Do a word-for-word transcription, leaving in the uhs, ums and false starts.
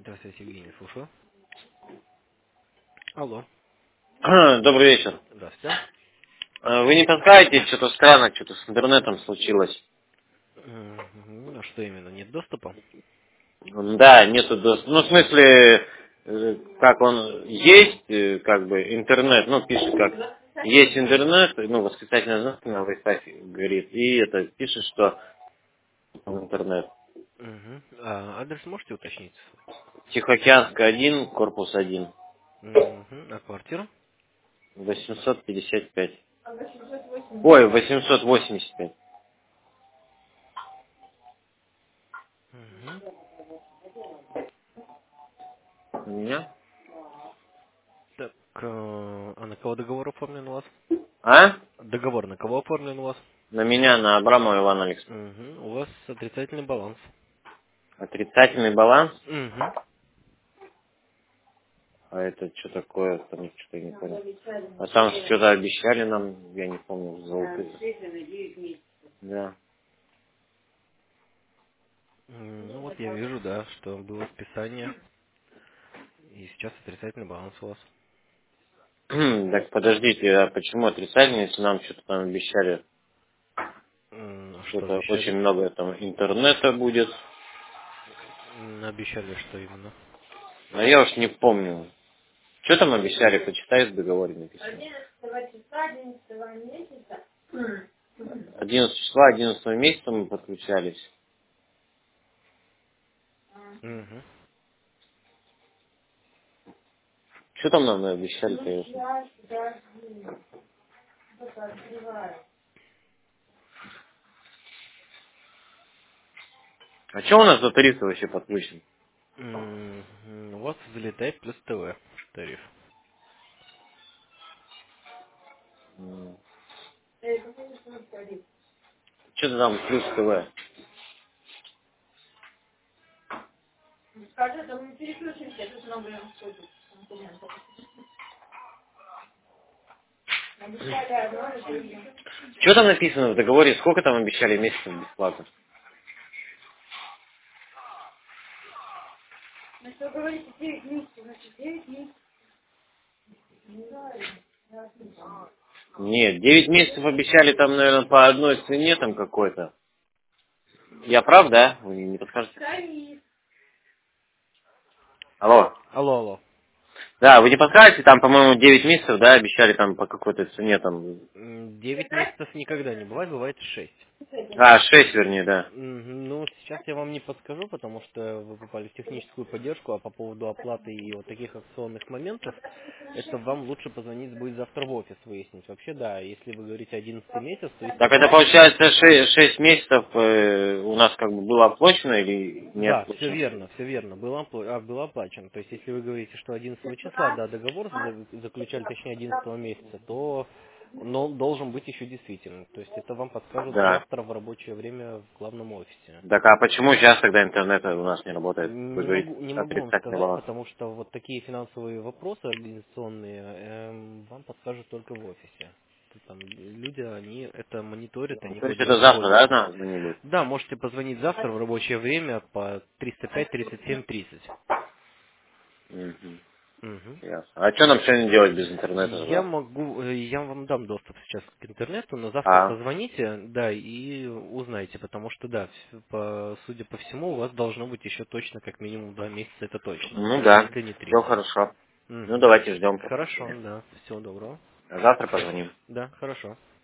Здравствуйте, Евгений, слушаю. Алло. Добрый вечер. Здравствуйте. Э, Вы не подскажете, что-то странно, что-то с интернетом случилось? Мгм. А что именно, нет доступа? М, Да, нету доступа. Ну, в смысле, э, как он есть, э, как бы, интернет, ну, пишет как, есть интернет, ну, восклицательный знак на лайфхаке говорит, и это пишет, что интернет. Мгм. А адрес можете уточнить? Тихоокеанская один, корпус один, Мгм. А квартира? восемьсот пятьдесят пять. Ой, восемьсот восемьдесят пять. Мгм. У меня? Так, э, а на кого договор оформлен у вас? А? Договор на кого оформлен у вас? На меня, на Абрамова Ивана Александровича. Мгм. У вас отрицательный баланс. Отрицательный баланс. Мгм. А это что такое? Там что-то я не понял. А там что-то обещали нам, я не помню, золотые. Да. М, Ну вот я вижу, да, что было списание, и сейчас отрицательный баланс у вас. Так подождите, а почему отрицательный, если нам что-то там обещали? М, а Что Что-то обещали? очень много там интернета будет. М, Обещали, что именно? А я уж не помню. Что там обещали, почитай в договоре написано. одиннадцатого числа, одиннадцатого месяца мы подключались. Мгм. Что там нам обещали-то? А что у нас за тарифы вообще подключен? М, У вас залетай плюс ТВ тариф. Что-то там плюс ТВ. Что там написано в договоре? Сколько там обещали месяцев бесплатно? Нет, девять месяцев обещали там, наверное, по одной цене там какой-то. Я прав, да? Вы не подскажете? Алло. Алло, алло. Да, вы не подскажете, там, по-моему, девять месяцев, да, обещали там по какой-то цене там. М, Девять месяцев никогда не бывает, бывает шесть. А, шесть, вернее, да. Мгм. Ну, сейчас я вам не подскажу, потому что вы попали в техническую поддержку, а по поводу оплаты и вот таких акционных моментов, это вам лучше позвонить будет завтра в офис выяснить. Вообще, да, если вы говорите одиннадцатый месяц, то Так это естественно, получается шесть, шесть месяцев э, у нас как бы было оплачено или не да, все оплачено? верно, все верно, было, опла- а, было оплачено. То есть, если вы говорите, что одиннадцатого числа, да, договор за- заключали, точнее, одиннадцатого месяца, то он должен быть еще действительным. То есть, это вам подскажут Да. завтра в рабочее время в главном офисе. Так а почему сейчас тогда интернет у нас не работает? Вы Не говорите, могу, не могу вам отрицательный сказать, баланс. потому что вот такие финансовые вопросы организационные эм, вам подскажут только в офисе. Тут там люди, они это мониторят, они То есть ходят это в завтра, да, холле. надо звонить будет? Да, можете позвонить завтра в рабочее время по триста пять тридцать семь тридцать. Мгм. Мгм. Ясно. А что нам сегодня делать без интернета Я тогда? могу, э, я вам дам доступ сейчас к интернету, но завтра А, позвоните, да, и узнайте, потому что, да, вс- по, судя по всему, у вас должно быть еще точно как минимум два месяца, это точно, ну да, если не три. все хорошо. Ну Мгм. давайте ждем Хорошо, подключения. да, всего доброго. А завтра позвоним. Да, хорошо.